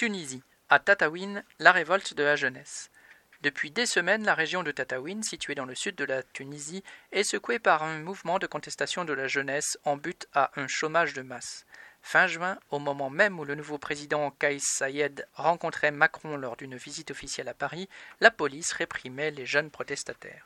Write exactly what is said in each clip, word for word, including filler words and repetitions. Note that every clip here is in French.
Tunisie. À Tataouine, la révolte de la jeunesse. Depuis des semaines, la région de Tataouine, située dans le sud de la Tunisie, est secouée par un mouvement de contestation de la jeunesse en but à un chômage de masse. Fin juin, au moment même où le nouveau président Kais Saied rencontrait Macron lors d'une visite officielle à Paris, la police réprimait les jeunes protestataires.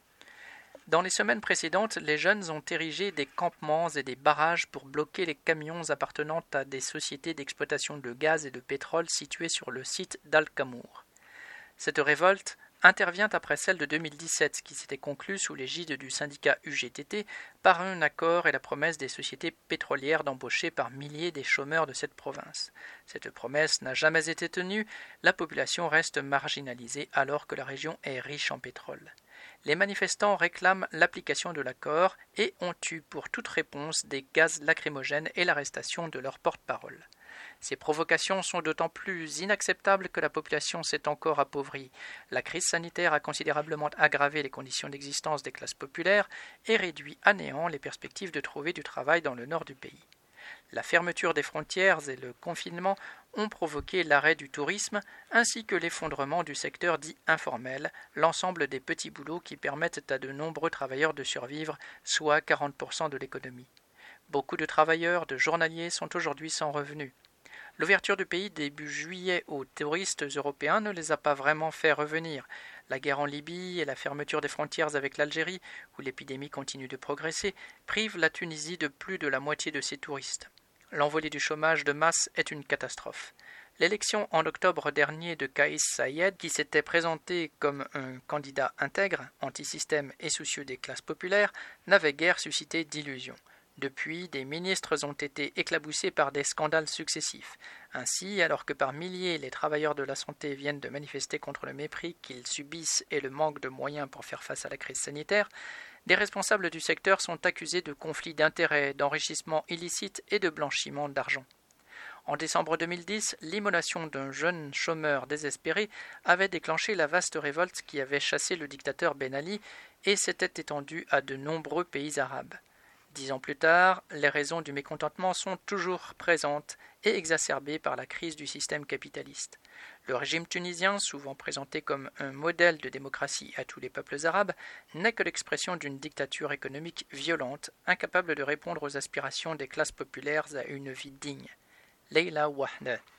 Dans les semaines précédentes, les jeunes ont érigé des campements et des barrages pour bloquer les camions appartenant à des sociétés d'exploitation de gaz et de pétrole situées sur le site d'Al-Kamour. Cette révolte intervient après celle de deux mille dix-sept, qui s'était conclue sous l'égide du syndicat U G T T par un accord et la promesse des sociétés pétrolières d'embaucher par milliers des chômeurs de cette province. Cette promesse n'a jamais été tenue, la population reste marginalisée alors que la région est riche en pétrole. Les manifestants réclament l'application de l'accord et ont eu pour toute réponse des gaz lacrymogènes et l'arrestation de leur porte-parole. Ces provocations sont d'autant plus inacceptables que la population s'est encore appauvrie. La crise sanitaire a considérablement aggravé les conditions d'existence des classes populaires et réduit à néant les perspectives de trouver du travail dans le nord du pays. La fermeture des frontières et le confinement ont provoqué l'arrêt du tourisme ainsi que l'effondrement du secteur dit informel, l'ensemble des petits boulots qui permettent à de nombreux travailleurs de survivre, soit quarante pour cent de l'économie. Beaucoup de travailleurs, de journaliers sont aujourd'hui sans revenus. L'ouverture du pays début juillet aux touristes européens ne les a pas vraiment fait revenir. La guerre en Libye et la fermeture des frontières avec l'Algérie, où l'épidémie continue de progresser, privent la Tunisie de plus de la moitié de ses touristes. L'envolée du chômage de masse est une catastrophe. L'élection en octobre dernier de Kais Saied, qui s'était présenté comme un candidat intègre, antisystème et soucieux des classes populaires, n'avait guère suscité d'illusions. Depuis, des ministres ont été éclaboussés par des scandales successifs. Ainsi, alors que par milliers les travailleurs de la santé viennent de manifester contre le mépris qu'ils subissent et le manque de moyens pour faire face à la crise sanitaire, des responsables du secteur sont accusés de conflits d'intérêts, d'enrichissement illicite et de blanchiment d'argent. En décembre deux mille dix, l'immolation d'un jeune chômeur désespéré avait déclenché la vaste révolte qui avait chassé le dictateur Ben Ali et s'était étendue à de nombreux pays arabes. Dix ans plus tard, les raisons du mécontentement sont toujours présentes et exacerbées par la crise du système capitaliste. Le régime tunisien, souvent présenté comme un modèle de démocratie à tous les peuples arabes, n'est que l'expression d'une dictature économique violente, incapable de répondre aux aspirations des classes populaires à une vie digne. Leila Wahda.